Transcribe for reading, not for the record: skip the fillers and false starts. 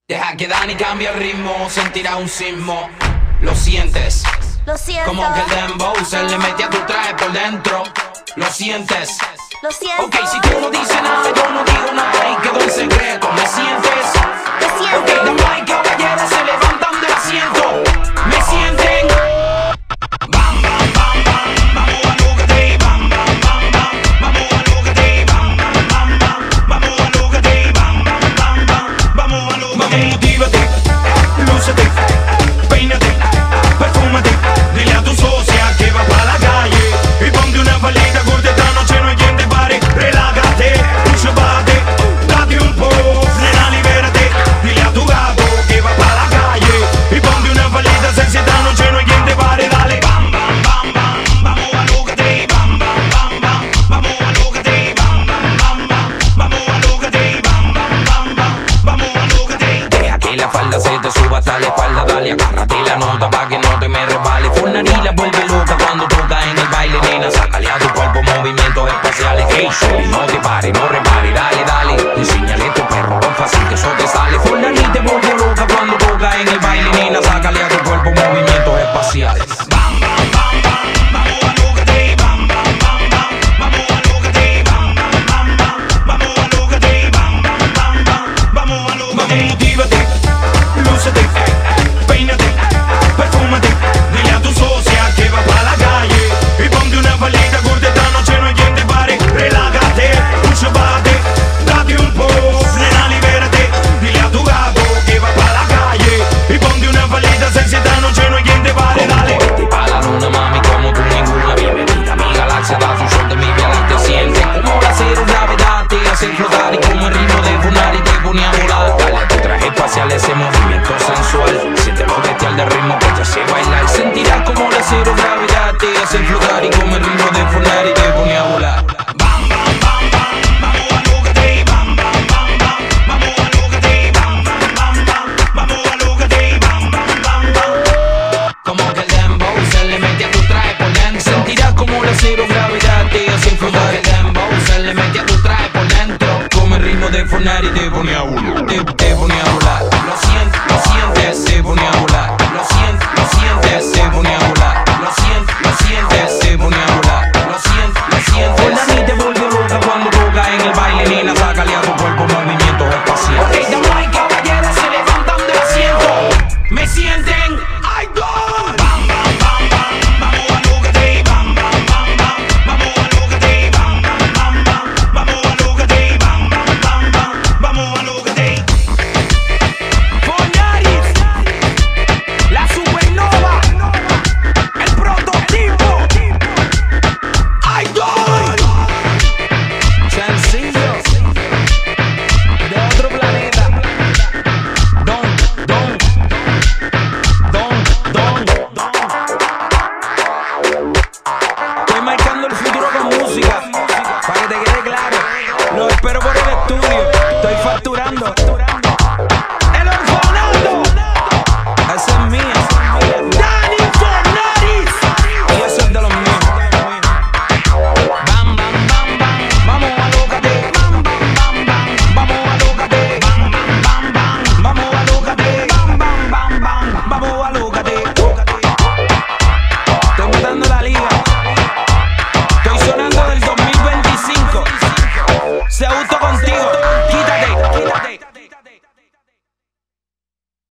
Deja que Dani cambie el ritmo, sentirá un sismo. Lo sientes, Lo siento, como que el dembow se le mete a tu traje por dentro. Lo sientes, lo siento. ok, si tú no dices nada, yo no digo nada y quedó en secreto. ¿Me sientes? Lo siento. Ok, damas y caballeros se levantan del asiento. ¿Me sienten? Bam, bam, bam, bam, vamos a lo que te bam, bam, bam, bam, vamos a lo que te bam, bam, bam, bam, vamos a lo que te bam, bam, bam, bam, vamos a lo que te. Motívate, lúcete, peínate, perfúmate, dile a tu socia que va pa' la calle y ponte una faldita corta, esta noche no hay quien te pare. Relájate, mucho bate, date un poco, nena, libérate, dile a tu gato que va pa' la calle y ponte una faldita sexy, esta noche no hay quien te pare. Dale, bam, bam, bam, bam, vamos a lo que te bam, bam, bam, bam, vamos a lo que te bam, bam, bam, bam, vamos a lo que te bam, bam, bam, bam, vamos a lo que te. Deja que la falda se te suba hasta la espalda, dale, agárrate la nota pa' que no te me resbale. Fornari la vuelve loca cuando toca en el baile, nena, sácale a tu cuerpo movimientos espaciales. Hey, shorty, no te pares, no repares, dale, dale, enséñale a tu perro lo fácil que eso te sale. Fornari te vuelve loca cuando toca en el baile, nena, sácale a tu cuerpo movimientos espaciales. Bam, bam, bam, bam, vamos a lo que te bam, bam, bam, bam, vamos a lo que te bam, bam, bam, bam, vamos a lo que te bam, bam, bam, bam, vamos a lo que te. Motívate, lúcete, peínate,